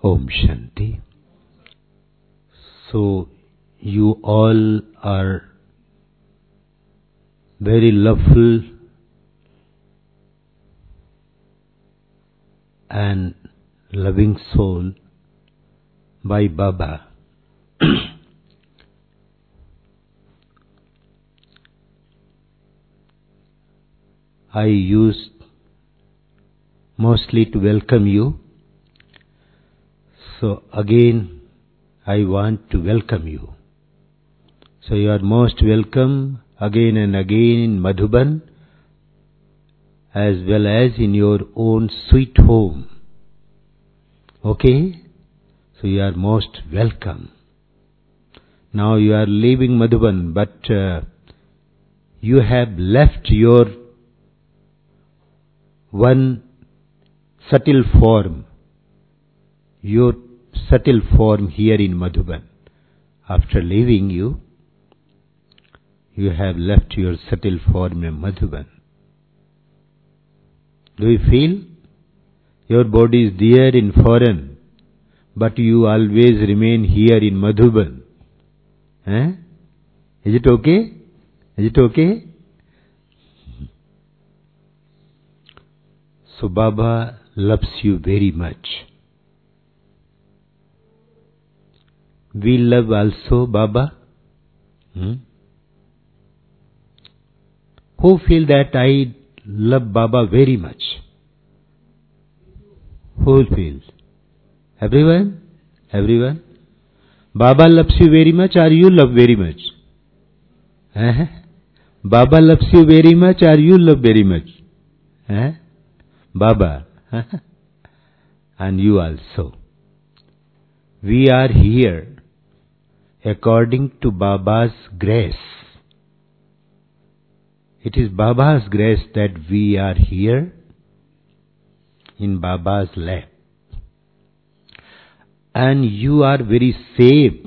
Om Shanti. So, you all are very loveful and loving soul by Baba. I used mostly to welcome you. So again, I want to welcome you. So you are most welcome again and again in Madhuban, as well as in your own sweet home. Okay? So you are most welcome. Now you are leaving Madhuban, but you have left your one subtle form, your subtle form here in Madhuban. After leaving you, you have left your subtle form in Madhuban. Do you feel? Your body is there in foreign, but you always remain here in Madhuban. Is it okay? Is it okay? So Baba loves you very much. We love also Baba. Who feel that I love Baba very much? Who feels? Everyone? Everyone? Baba loves you very much or you love very much? Baba loves you very much or you love very much? Baba. And you also. We are here according to Baba's grace. It is Baba's grace that we are here in Baba's lap. And you are very safe,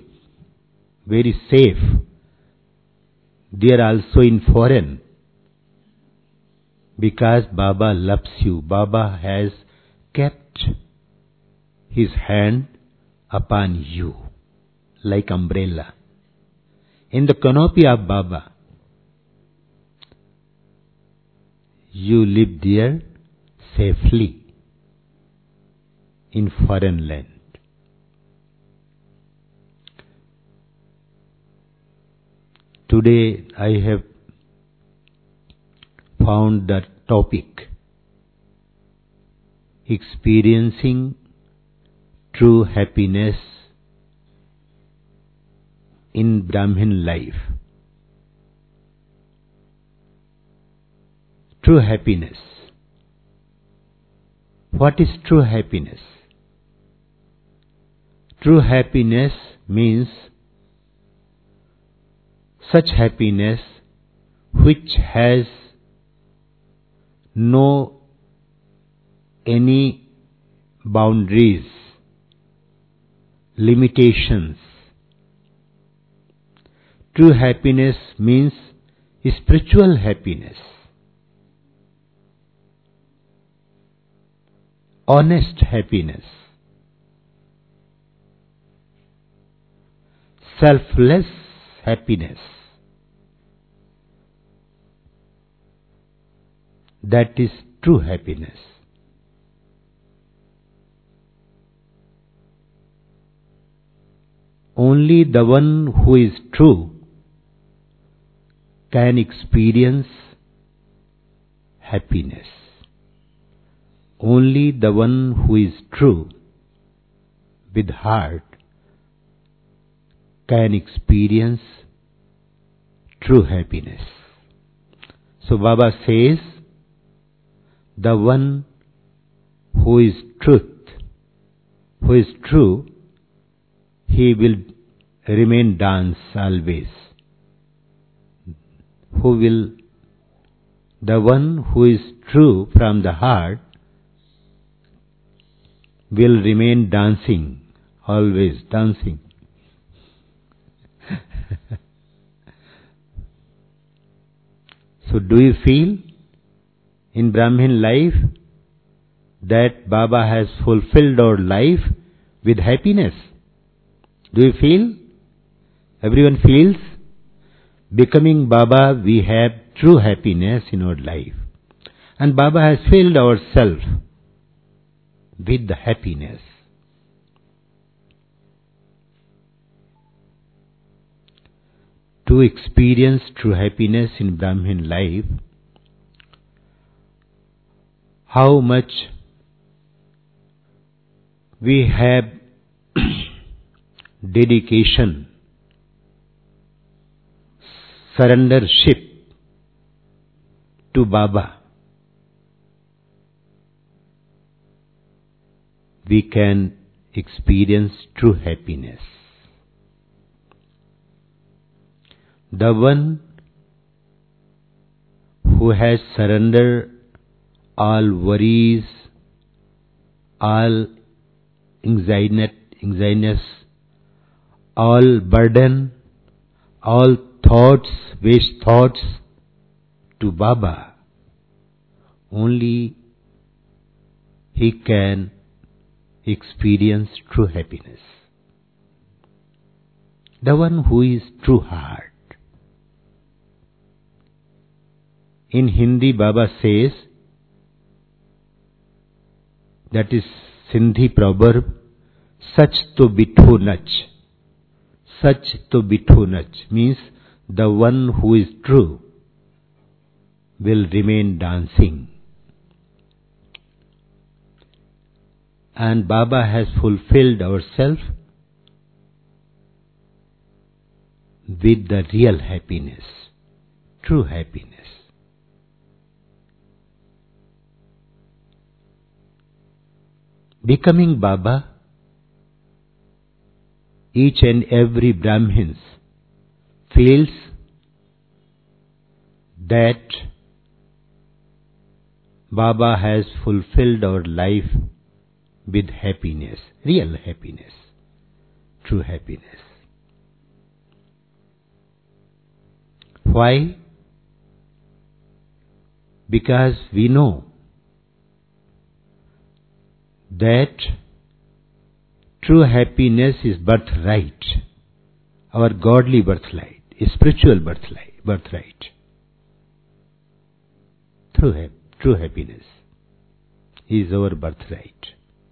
there also in foreign, because Baba loves you. Baba has kept his hand upon you like umbrella. In the canopy of Baba, you live there safely in foreign land. Today I have found the topic, experiencing true happiness in Brahmin life. True happiness. What is true happiness? True happiness means such happiness which has no any boundaries, limitations. True happiness means spiritual happiness, honest happiness, selfless happiness. That is true happiness. Only the one who is true can experience happiness. Only the one who is true with heart can experience true happiness. So Baba says, the one who is truth, who is true, he will remain dance always. The one who is true from the heart will remain dancing, always dancing. So do you feel in Brahmin life that Baba has fulfilled our life with happiness. Do you feel? Everyone feels? Becoming Baba, we have true happiness in our life. And Baba has filled ourselves with the happiness. To experience true happiness in Brahmin life, how much we have dedication, surrendership to Baba, we can experience true happiness. The one who has surrendered all worries, all anxietiness, all burden, all thoughts, waste thoughts to Baba, only he can experience true happiness. The one who is true heart. In Hindi, Baba says, that is Sindhi proverb, Sach to bitho nach. Sach to bitho nach means the one who is true will remain dancing. And Baba has fulfilled ourselves with the real happiness, true happiness. Becoming Baba, each and every Brahmin feels that Baba has fulfilled our life with happiness, real happiness, true happiness. Why? Because we know that true happiness is birthright, our godly birthright, spiritual birthright. True happiness is our birthright.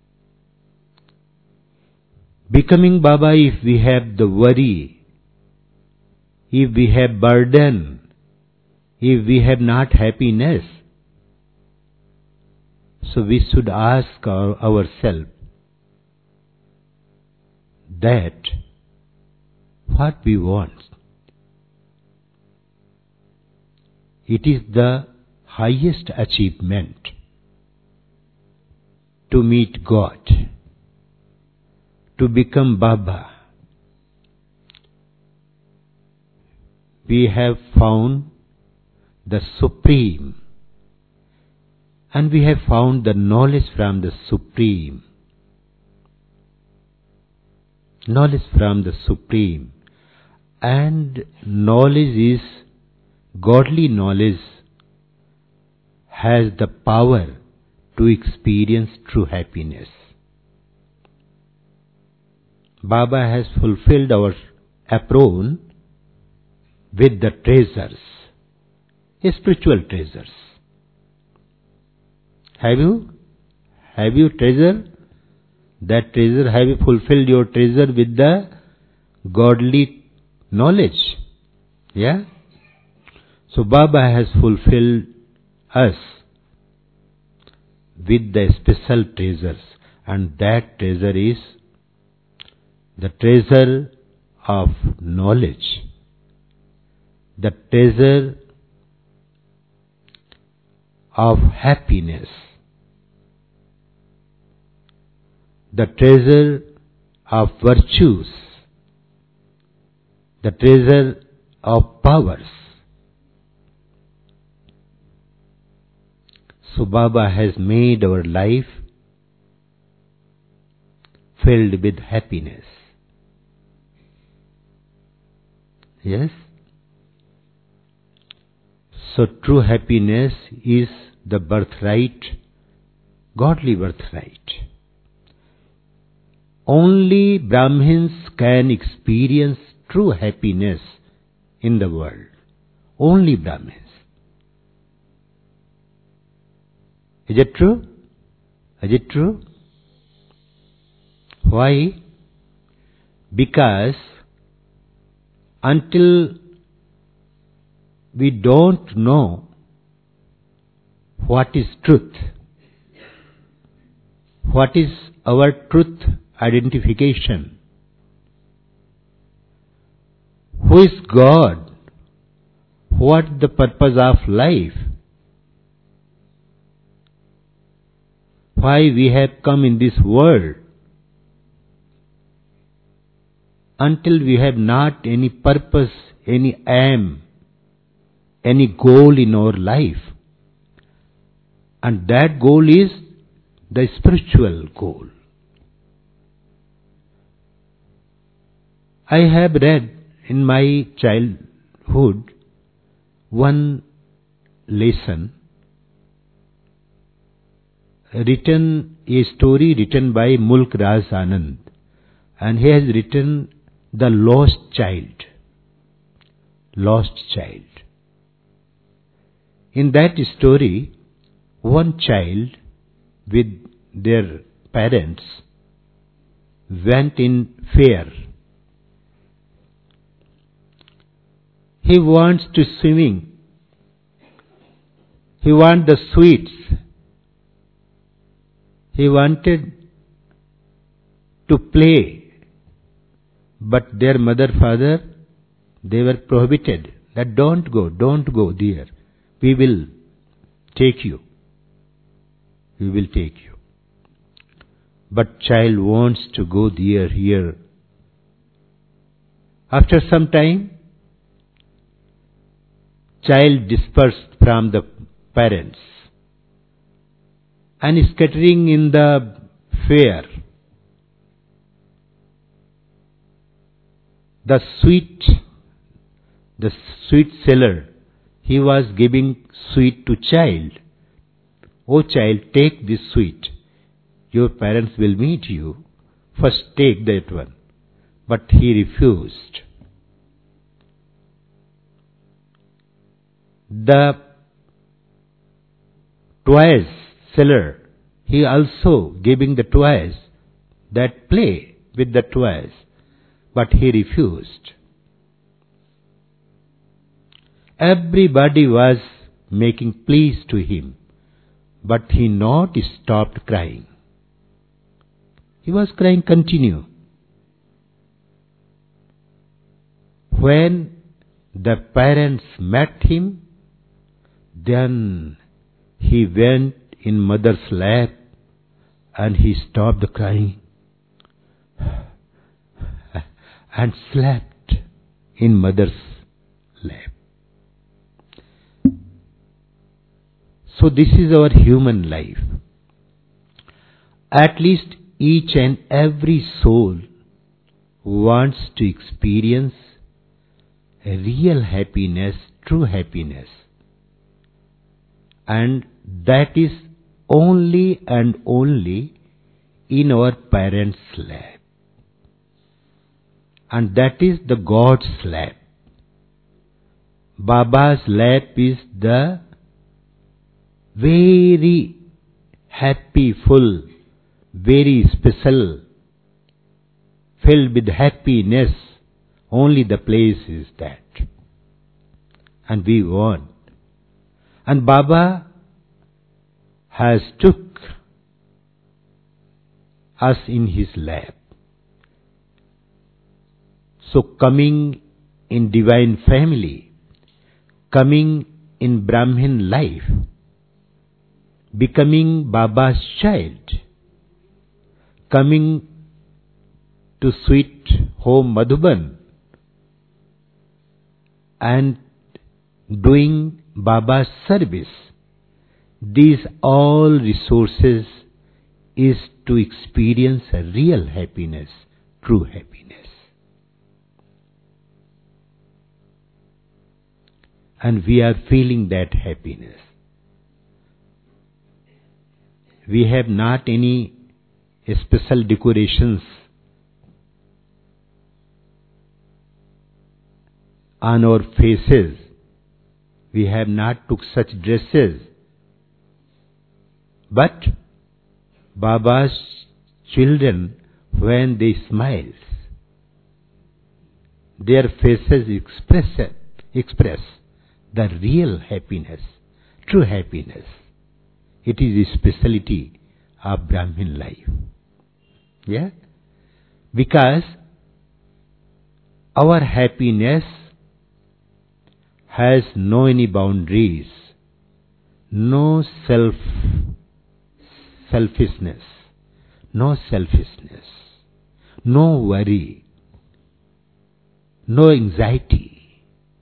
Becoming Baba, if we have the worry, if we have burden, if we have not happiness, so we should ask ourselves that what we want. It is the highest achievement to meet God, to become Baba. We have found the Supreme, and we have found the knowledge from the Supreme. Knowledge from the Supreme. And knowledge is, godly knowledge has the power to experience true happiness. Baba has fulfilled our apron with the treasures, spiritual treasures. Have you treasure? That treasure, have you fulfilled your treasure with the godly knowledge? Yeah? So Baba has fulfilled us with the special treasures, and that treasure is the treasure of knowledge, the treasure of happiness, the treasure of virtues, the treasure of powers. So Baba has made our life filled with happiness. Yes? So true happiness is the birthright, godly birthright. only Brahmins can experience true happiness in the world. Only Brahmins. Is it true? Is it true? Why? Because until we don't know what is truth, what is our truth identification, who is God, what the purpose of life, why we have come in this world, until we have not any purpose, any aim, any goal in our life, and that goal is the spiritual goal. I have read in my childhood one lesson, a story written by Mulk Raj Anand, and he has written The Lost Child. Lost Child. In that story, one child with their parents went in fair. He wants to swimming. He wants the sweets. He wanted to play. But their mother, father, they were prohibited that don't go there. We will take you. We will take you. But child wants to go there, here. After some time, child dispersed from the parents and scattering in the fair. The sweet seller, he was giving sweet to child. Oh child, take this sweet. Your parents will meet you. First take that one. But he refused. The toys seller, he also giving the toys, that play with the toys, but he refused. Everybody was making pleas to him, but he not stopped crying. He was crying continue. When the parents met him, then he went in mother's lap and he stopped crying and slept in mother's lap. So this is our human life. At least each and every soul wants to experience a real happiness, true happiness. And that is only and only in our parents' lap. And that is the God's lap. Baba's lap is the very happy, full, very special, filled with happiness. Only the place is that. And we want. And Baba has took us in his lap. So coming in divine family, coming in Brahmin life, becoming Baba's child, coming to sweet home Madhuban, and doing Baba's service, these all resources is to experience a real happiness, true happiness. And we are feeling that happiness. We have not any special decorations on our faces. We have not took such dresses. But Baba's children, when they smile, their faces express the real happiness, true happiness. It is a speciality of Brahmin life. Yeah? Because our happiness has no any boundaries, no selfishness, no worry, no anxiety.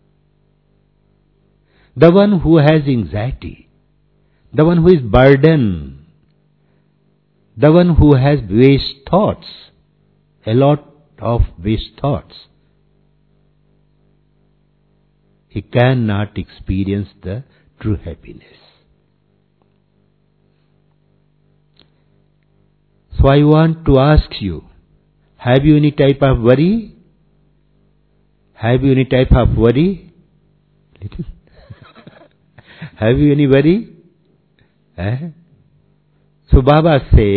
The one who has anxiety, the one who is burdened, the one who has waste thoughts, a lot of waste thoughts, he cannot experience the true happiness. So I want to ask you, have you any type of worry? Have you any type of worry? Little? Have you any worry? So Baba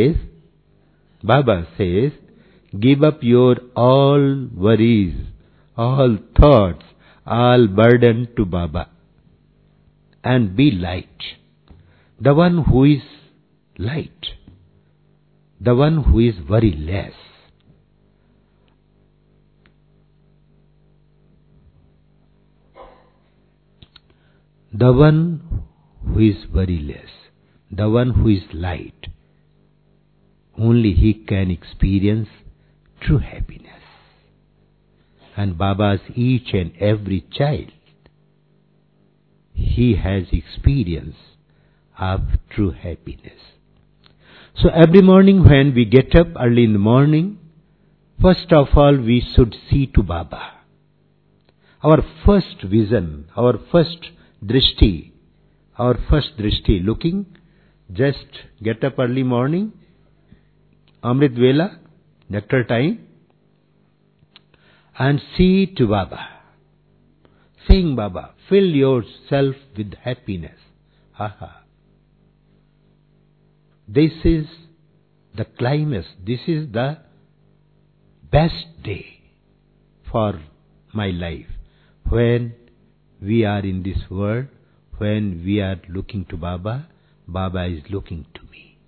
says, give up your all worries, all thoughts, all burden to Baba, and be light. The one who is light, the one who is very less. The one who is very less, the one who is light, only he can experience true happiness. And Baba's each and every child, he has experience of true happiness. So every morning when we get up early in the morning, first of all we should see to Baba. Our first vision, our first drishti, looking, just get up early morning, Amrit Vela, nectar time, and see to Baba. Saying, Baba, fill yourself with happiness. This is the climax. This is the best day for my life. When we are in this world, when we are looking to Baba, Baba is looking to me.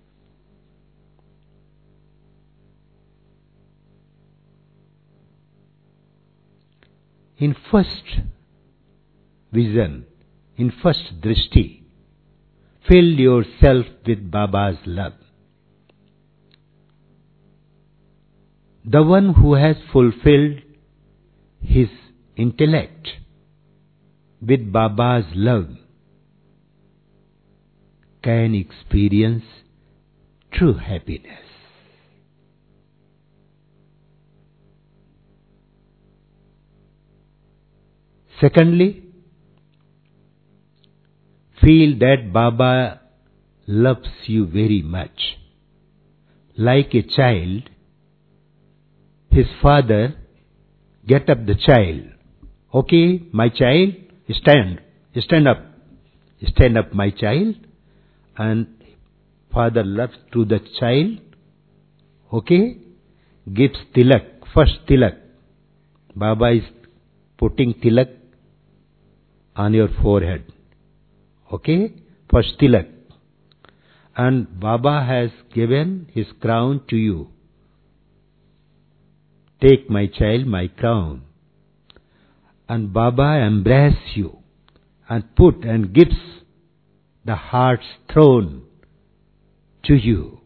In first vision, in first drishti, fill yourself with Baba's love. The one who has fulfilled his intellect with Baba's love can experience true happiness. Secondly, feel that Baba loves you very much. Like a child, his father get up the child. Okay, my child, stand up, my child. And father loves to the child. Okay, gives tilak, first tilak. Baba is putting tilak on your forehead. Okay, first tilak. And Baba has given his crown to you. Take, my child, my crown. And Baba embraces you and put and gives the heart's throne to you.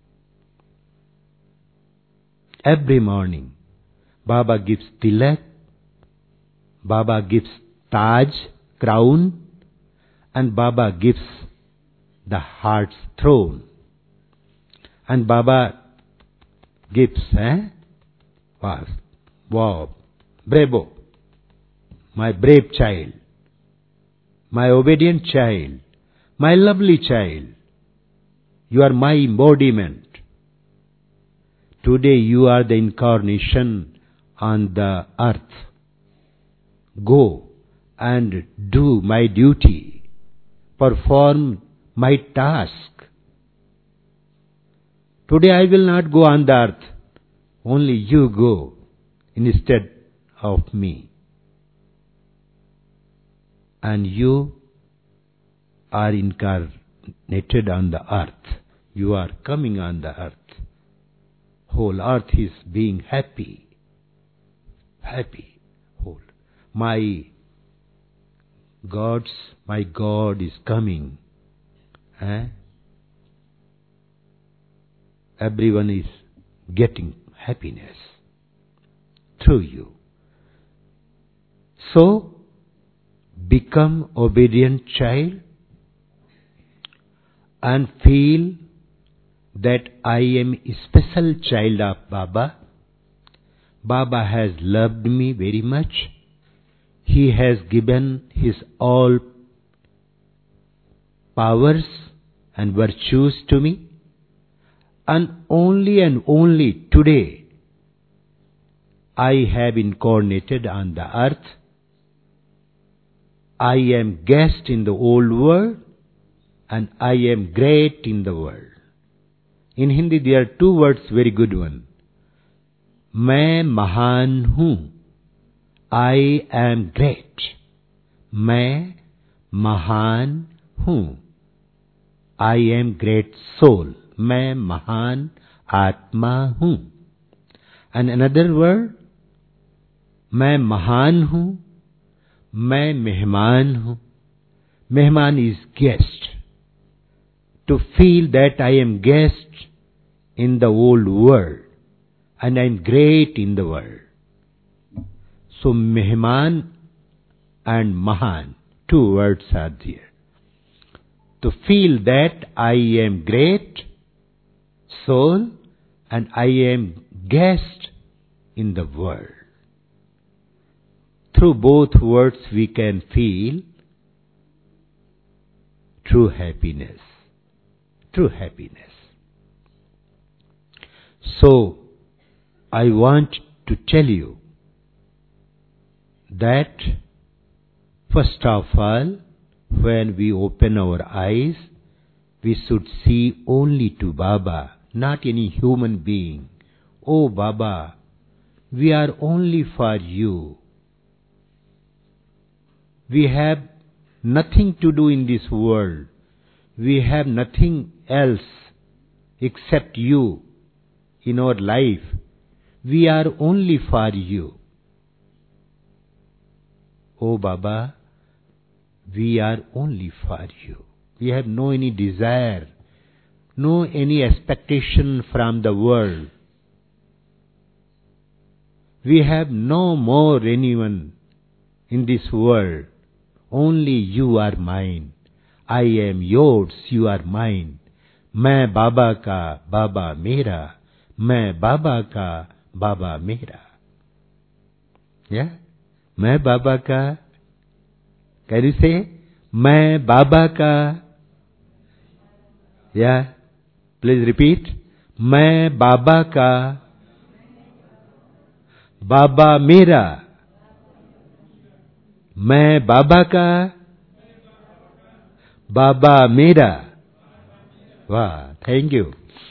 Every morning, Baba gives tilak, Baba gives taj, crown, and Baba gives the heart's throne. And Baba gives, wow, bravo, my brave child, my obedient child, my lovely child, you are my embodiment. Today you are the incarnation on the earth. go and do my duty, perform my task. Today I will not go on the earth, only you go instead of me. And you are incarnated on the earth. You are coming on the earth. Whole earth is being happy. Happy. Whole. My God is coming. Everyone is getting happiness through you. So, become obedient child and feel that I am a special child of Baba. Baba has loved me very much. He has given his all powers and virtues to me. And only today I have incarnated on the earth. I am guest in the old world and I am great in the world. In Hindi there are two words, very good one. मैं महान हूँ. I am great. मैं महान हूँ. I am great soul. मैं महान आत्मा हूँ. And another word, मैं महान हूँ. मैं मेहमान हूँ. Mehman is guest. To feel that I am guest in the old world and I am great in the world. So Mehman and Mahan, two words are there. To feel that I am great soul and I am guest in the world. Through both words we can feel true happiness. True happiness. So, I want to tell you that first of all, when we open our eyes, we should see only to Baba, not any human being. Oh Baba, we are only for you. We have nothing to do in this world. We have nothing else except you in our life. We are only for you. Oh Baba, we are only for you. We have no any desire, no any expectation from the world. We have no more anyone in this world. Only you are mine. I am yours, you are mine. मैं बाबा का बाबा मेरा, मैं बाबा का बाबा मेरा. Yeah? मैं बाबा का, can you say? मैं बाबा का. Yeah? Please repeat. मैं बाबा का, बाबा मेरा. मैं बाबा का, बाबा मेरा. Wow, thank you.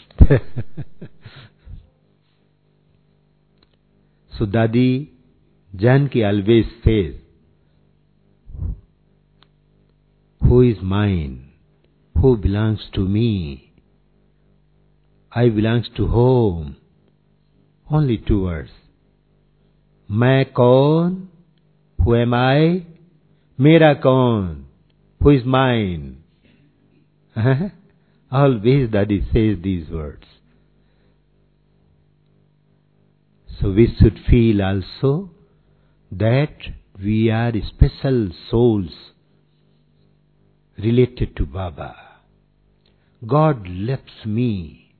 So Dadi Janki always says, who is mine? Who belongs to me? I belongs to whom? Only two words. मैं कौन? Who am I? मेरा कौन? Who is mine? Always Daddy says these words. So we should feel also that we are special souls related to Baba. God loves me.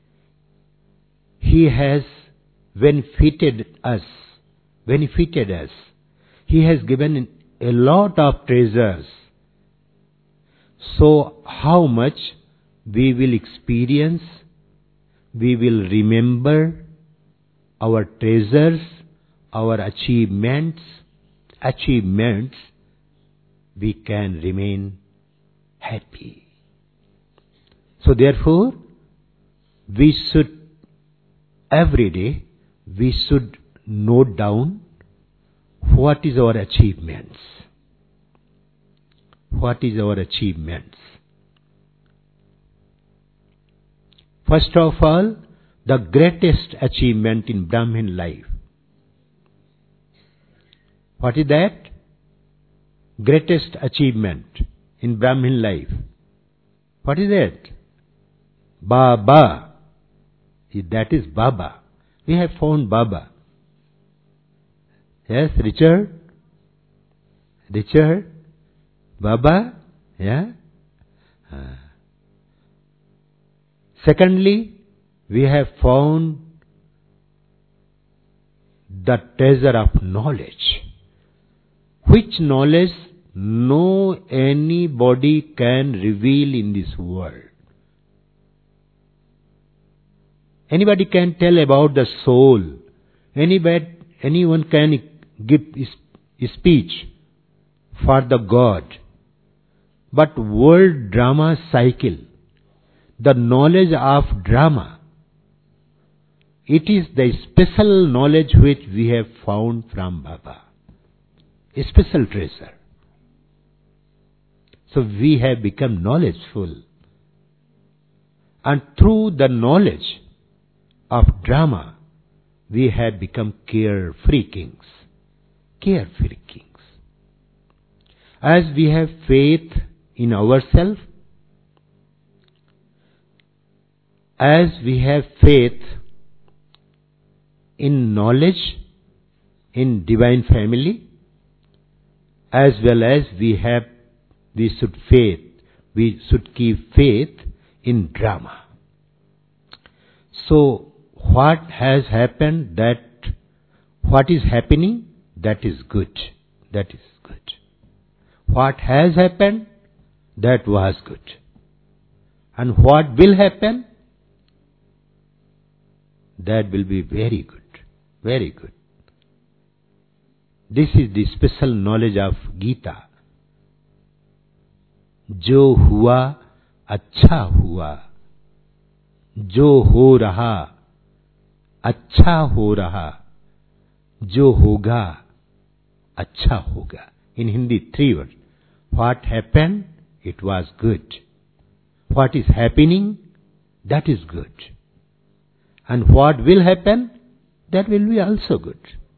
He has benefited us. He has given a lot of treasures. So how much we will experience, we will remember our treasures, our achievements, achievements, we can remain happy. So therefore, we should, every day, we should note down what is our achievements. What is our achievements? First of all, the greatest achievement in Brahmin life. What is that? Greatest achievement in Brahmin life. What is that? Baba. That is Baba. We have found Baba. Yes, Richard? Richard? Baba? Yeah? Secondly, we have found the treasure of knowledge. Which knowledge no anybody can reveal in this world. Anybody can tell about the soul. Anyone can give speech for the God. But world drama cycle, the knowledge of drama, it is the special knowledge which we have found from Baba. A special treasure. So we have become knowledgeful. And through the knowledge of drama, we have become carefree kings. Carefree kings. As we have faith in ourselves, as we have faith in knowledge, in divine family, as well as we should keep faith in drama. So, what has happened, what is happening, that is good. That is good. What has happened, that was good. And what will happen, that will be very good. Very good. This is the special knowledge of Gita. जो हुआ अच्छा हुआ, जो हो रहा अच्छा हो रहा, जो होगा अच्छा होगा. In Hindi, 3 words. What happened, it was good. What is happening, that is good. And what will happen, that will be also good.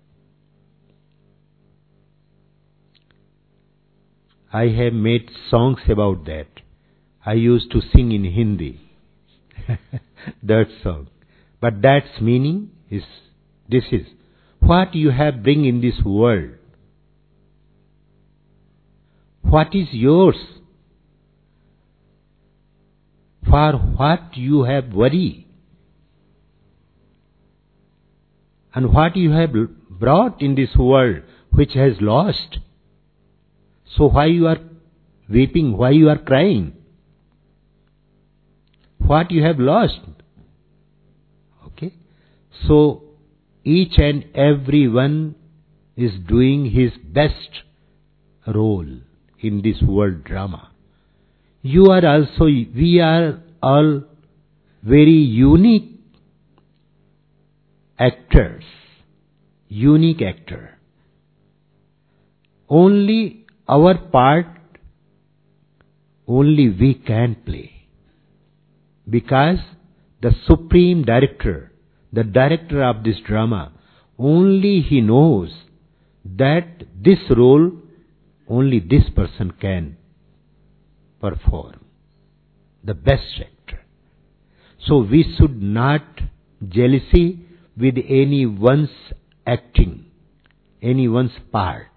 I have made songs about that. I used to sing in Hindi. That song. But that's meaning is, this is what you have bring in this world. What is yours? For what you have worry. And what you have brought in this world which has lost. So why you are weeping, why you are crying? What you have lost? Okay? So each and every one is doing his best role in this world drama. You are also, we are all very unique actors. Unique actor. Only our part, only we can play. Because the supreme director, the director of this drama, only he knows that this role, only this person can perform. The best actor. So we should not jealousy with anyone's acting, anyone's part.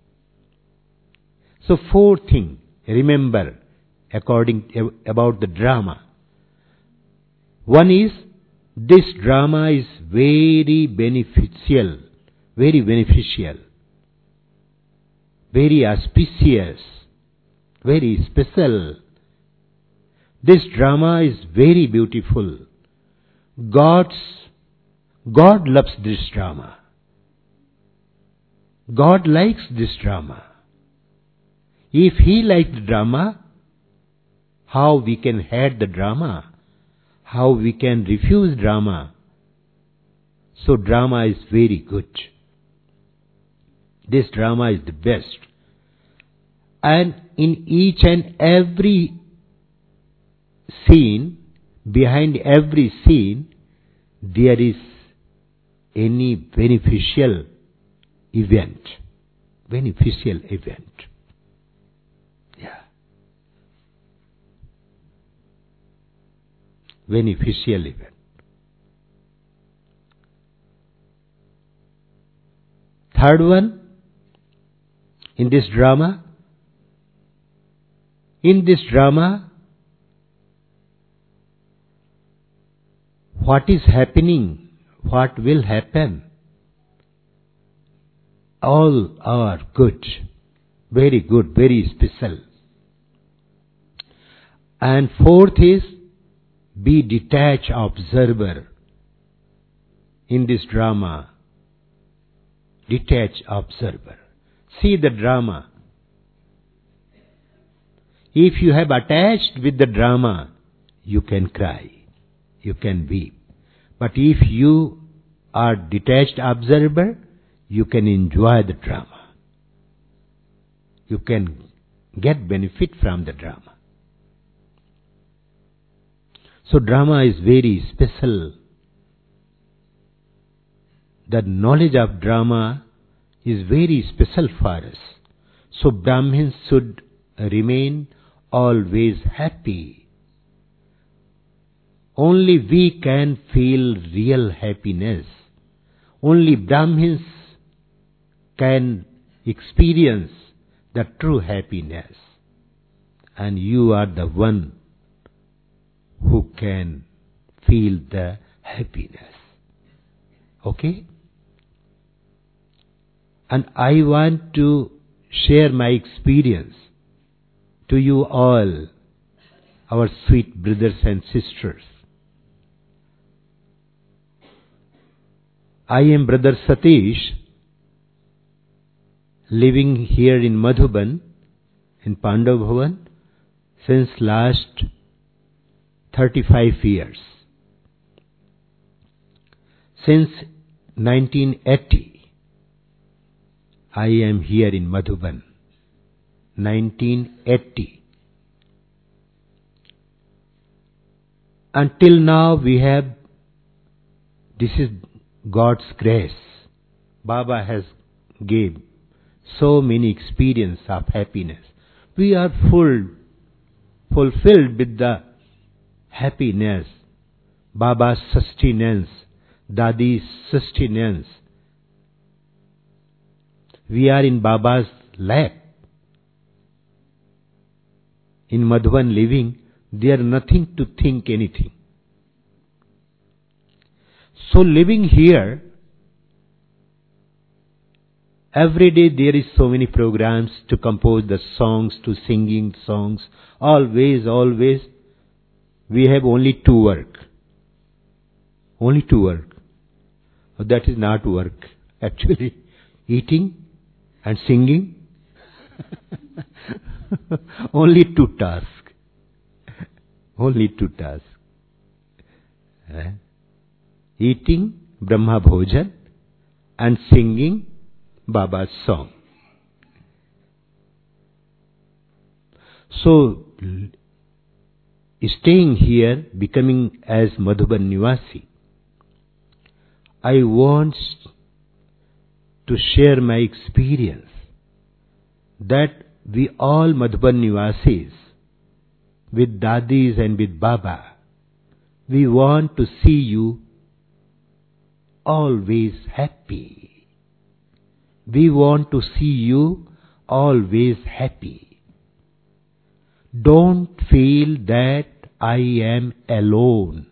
So 4 things, remember, about the drama. One is, this drama is very beneficial, very auspicious, very special. This drama is very beautiful. God loves this drama. God likes this drama. If He likes the drama, how we can hate the drama? How we can refuse drama? So drama is very good. This drama is the best. And in each and every scene, behind every scene, there is any beneficial event. Beneficial event. Yeah. Beneficial event. Third one, in this drama, what is happening, what will happen, all are good, very special. And fourth is, be detached observer in this drama. Detached observer. See the drama. If you have attached with the drama, you can cry, you can weep. But if you are detached observer, you can enjoy the drama. You can get benefit from the drama. So drama is very special. The knowledge of drama is very special for us. So Brahmins should remain always happy. Only we can feel real happiness. Only Brahmins can experience the true happiness. And you are the one who can feel the happiness. Okay? And I want to share my experience to you all, our sweet brothers and sisters. I am Brother Satish, living here in Madhuban, in Pandav Bhavan, since last 35 years. Since 1980, I am here in Madhuban. 1980. Until now this is God's grace. Baba has gave so many experience of happiness. We are fulfilled with the happiness. Baba's sustenance, Dadi's sustenance. We are in Baba's lap. In Madhuban living, there is nothing to think anything. So living here, every day there is so many programs to compose the songs, to singing songs. Always, we have only two work. Only two work. That is not work. Actually, eating and singing. Only two tasks. Only two tasks. Eating Brahma Bhojan and singing Baba's song. So, staying here, becoming as Madhuban Nivasi, I want to share my experience that we all Madhuban Nivasis, with Dadis and with Baba, we want to see you always happy. We want to see you always happy. Don't feel that I am alone.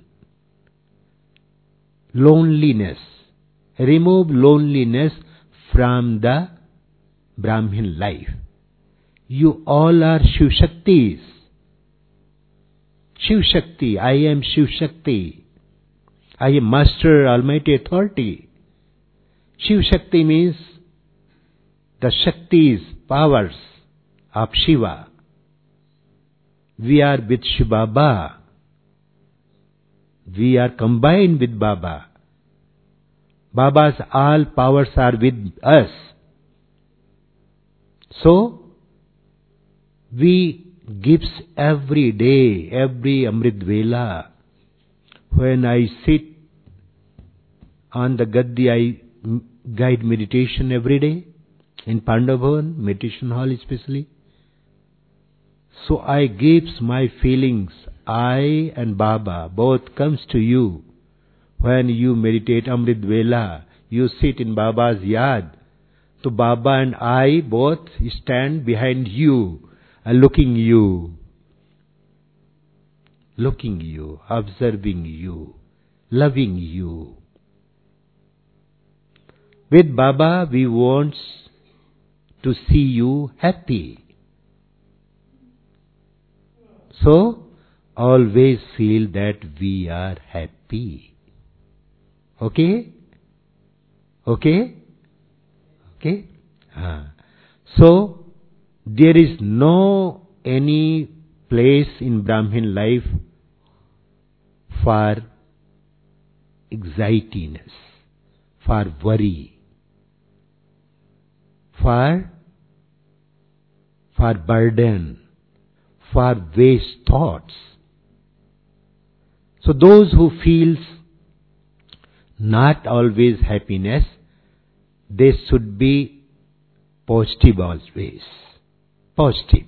Loneliness. Remove loneliness from the Brahmin life. You all are Shiv Shaktis. Shiv Shakti. I am Shiv Shakti. I am Master Almighty Authority. Shiv Shakti means the Shaktis, powers of Shiva. We are with Shiva Baba. We are combined with Baba. Baba's all powers are with us. So, we gives every day, every Amrit Vela. When I sit on the Gaddi, I guide meditation every day, in Pandavavan, meditation hall especially. So I gives my feelings, I and Baba, both comes to you. When you meditate Amrit Vela, you sit in Baba's yad. So Baba and I both stand behind you, looking you, observing you, loving you. With Baba, we want to see you happy. So, always feel that we are happy. Okay? Okay? Okay? So, there is no any place in Brahmin life for anxietiness, for worry, for burden, for waste thoughts. So those who feels not always happiness, they should be positive always. Positive.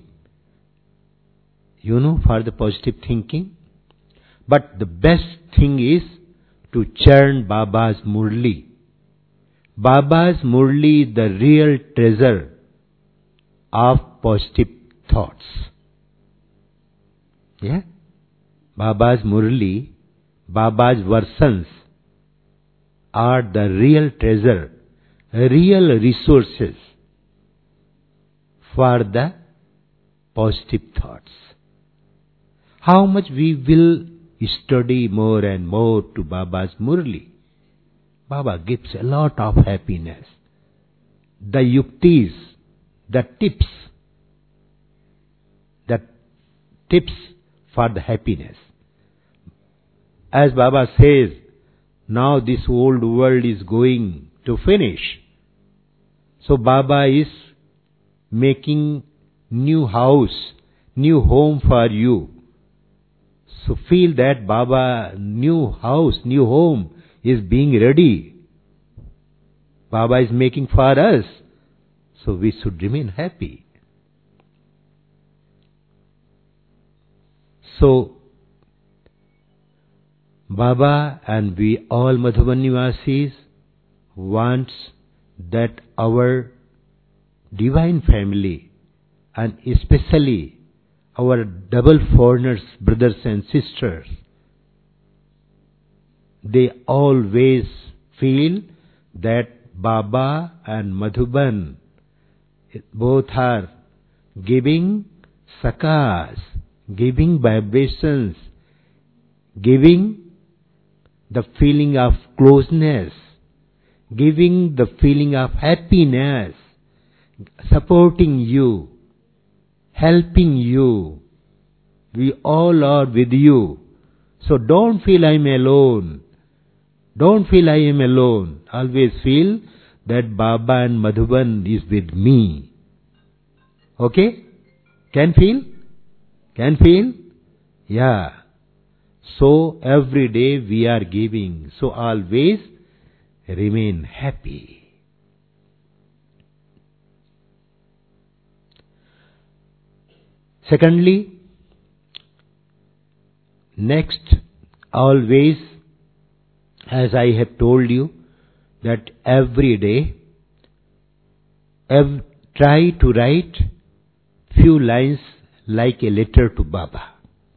For the positive thinking. But the best thing is to churn Baba's Murli. Baba's Murli is the real treasure of positive thoughts. Yeah? Baba's Murli, Baba's versions are the real treasure, real resources for the positive thoughts. How much we will study more and more to Baba's Murli. Baba gives a lot of happiness. The yuktis, the tips for the happiness. As Baba says, now this old world is going to finish. So Baba is making new house, new home for you. So feel that Baba, new house, new home is being ready. Baba is making for us. So we should remain happy. So, Baba and we all Madhuban Nivasis wants that our divine family and especially our double foreigners, brothers and sisters, they always feel that Baba and Madhuban both are giving sakas, giving vibrations, giving the feeling of closeness, giving the feeling of happiness, supporting you, helping you. We all are with you. So don't feel I'm alone. Don't feel I am alone. Always feel that Baba and Madhuban is with me. Okay? Can feel? Can feel? Yeah. So every day we are giving. So always remain happy. Secondly, next, always, as I have told you, that every day, try to write few lines like a letter to Baba.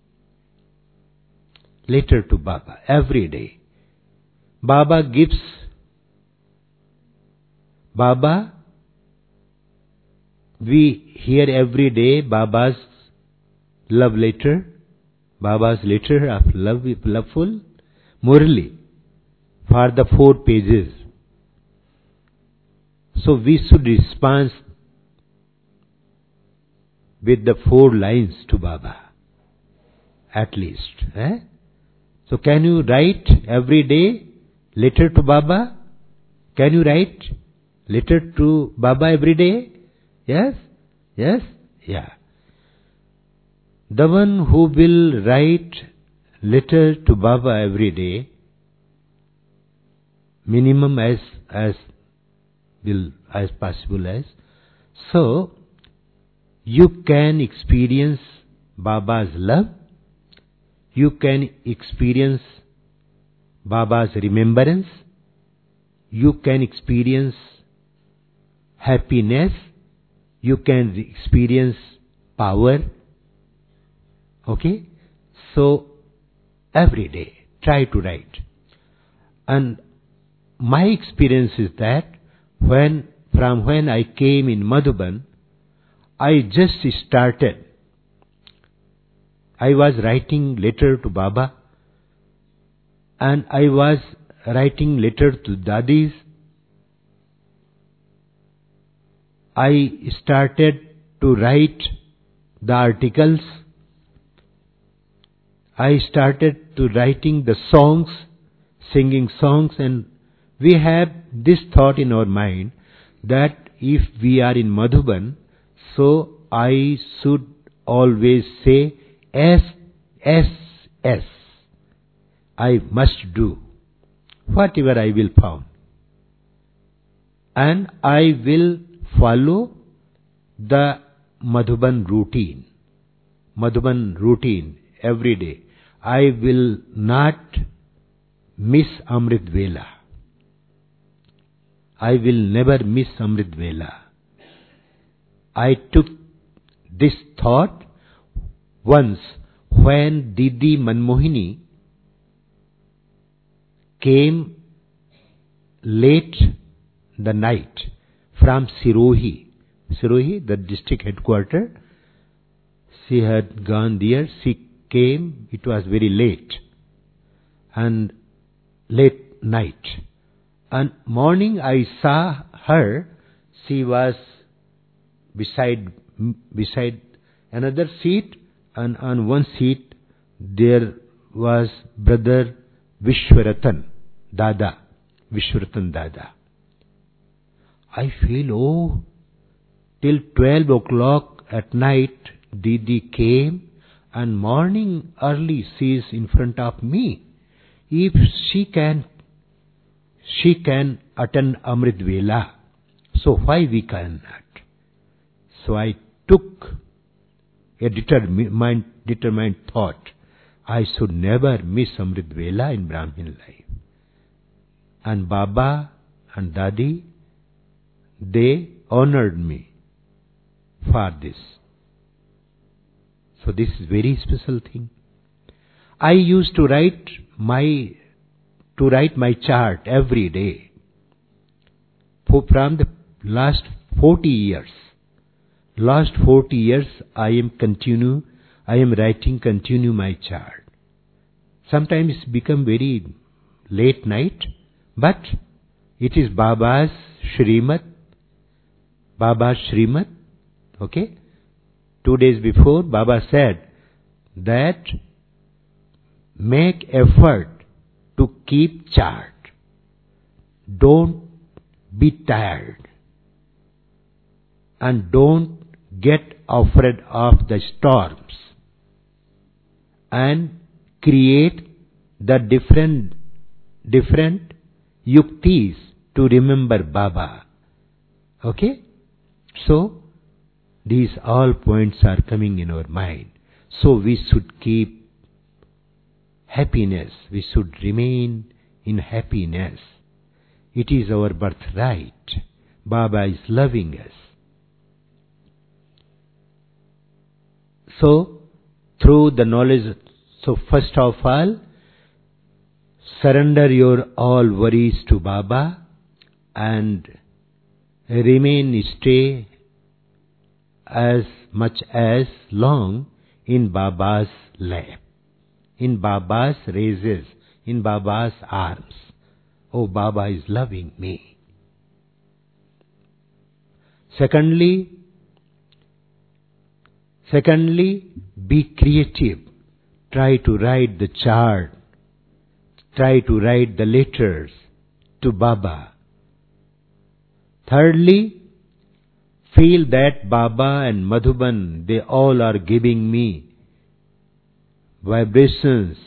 Letter to Baba, every day. Baba gives, we hear every day Baba's love letter, Baba's letter of love, loveful, Murli, for the 4 pages. So we should respond with the 4 lines to Baba, at least. So can you write every day letter to Baba? Can you write letter to Baba every day? Yes? Yes? Yeah. The one who will write letter to Baba every day, minimum as possible as, so you can experience Baba's love, you can experience Baba's remembrance, you can experience happiness, you can experience power. Okay? So, every day, try to write. And my experience is that from when I came in Madhuban, I just started. I was writing letter to Baba, and I was writing letter to Dadis. I started to write the articles. I started to writing the songs, singing songs, and we have this thought in our mind that if we are in Madhuban, so I should always say S, S, S. I must do whatever I will found. And I will follow the Madhuban routine. Madhuban routine every day. I will not miss Amrit Vela. I will never miss Amrit Vela. I took this thought once when Didi Manmohini came late the night from Sirohi, the district headquarters. She had gone there. She came. It was very late and late night. And morning I saw her. She was beside another seat, and on one seat there was brother Vishwaratan Dada. I feel, till 12 o'clock at night Didi came, and morning early she is in front of me. If she can attend Amrit Vela, so why we cannot? So I took a determined thought. I should never miss Amrit Vela in Brahmin life. And Baba and Dadi, they honored me for this. So this is very special thing. I used to write my chart every day. From the last 40 years. I am writing my chart. Sometimes it's become very late night, but it is Baba's Shrimad. Okay? 2 days before, Baba said that make effort to keep chart. Don't be tired. And don't get afraid of the storms. And create the different yuktis to remember Baba. Okay? So, these all points are coming in our mind. So we should keep happiness. We should remain in happiness. It is our birthright. Baba is loving us. So, through the knowledge, first of all, surrender your all worries to Baba and stay as much as long in Baba's lap, in Baba's raises, in Baba's arms. Oh, Baba is loving me. Secondly, Secondly, be creative. Try to write the chart. Try to write the letters to Baba. Thirdly, feel that Baba and Madhuban, they all are giving me vibrations,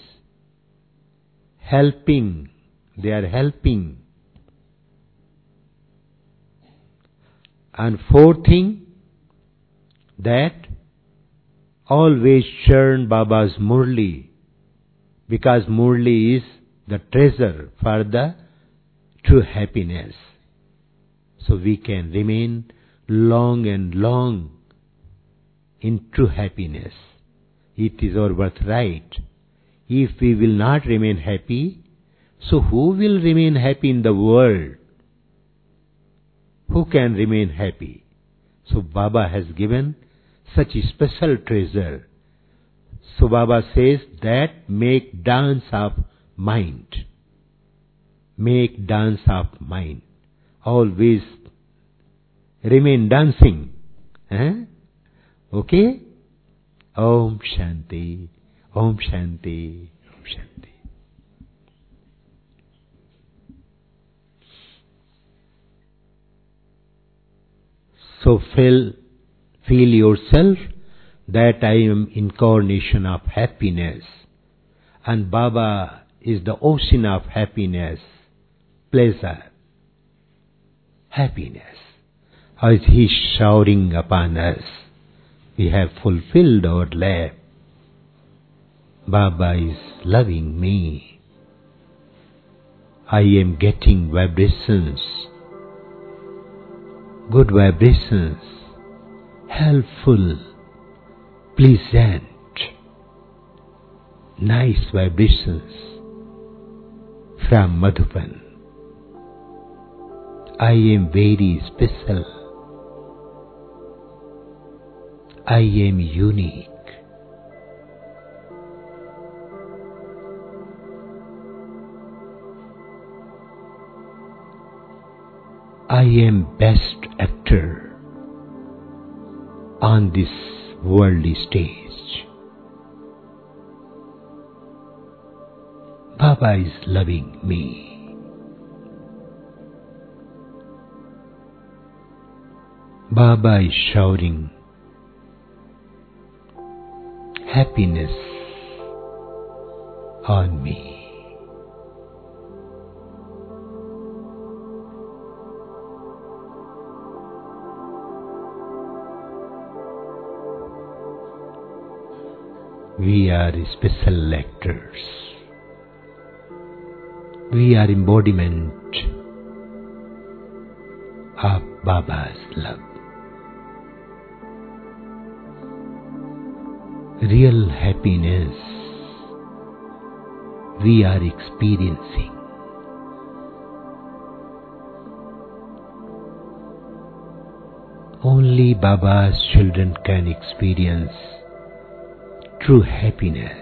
helping. They are helping. And fourth thing, that always churn Baba's Murli, because Murli is the treasure for the true happiness. So we can remain long and long in true happiness. It is our birthright. If we will not remain happy, so who will remain happy in the world? Who can remain happy? So Baba has given such a special treasure. So Baba says that make dance of mind. Make dance of mind. Always remain dancing. Okay? Om Shanti, Om Shanti, Om Shanti. So feel yourself that I am incarnation of happiness. And Baba is the ocean of happiness, pleasure, happiness. As He is showering upon us, we have fulfilled our lab. Baba is loving me. I am getting vibrations, good vibrations, helpful, pleasant, nice vibrations from Madhuban. I am very special. I am unique. I am best actor on this worldly stage. Baba is loving me. Baba is showering happiness on me. We are special actors. We are embodiment of Baba's love. Real happiness we are experiencing. Only Baba's children can experience true happiness.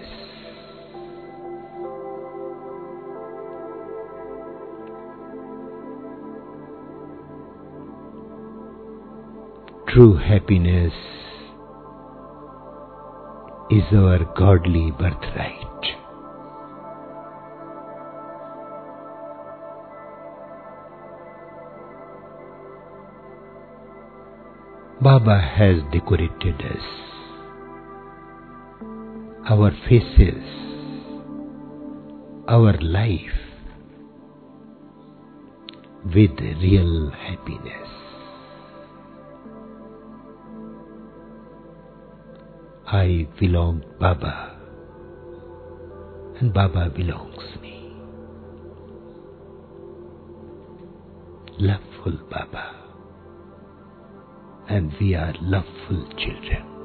True happiness is our godly birthright. Baba has decorated us, our faces, our life with real happiness. I belong Baba and Baba belongs me. Loveful Baba and we are loveful children.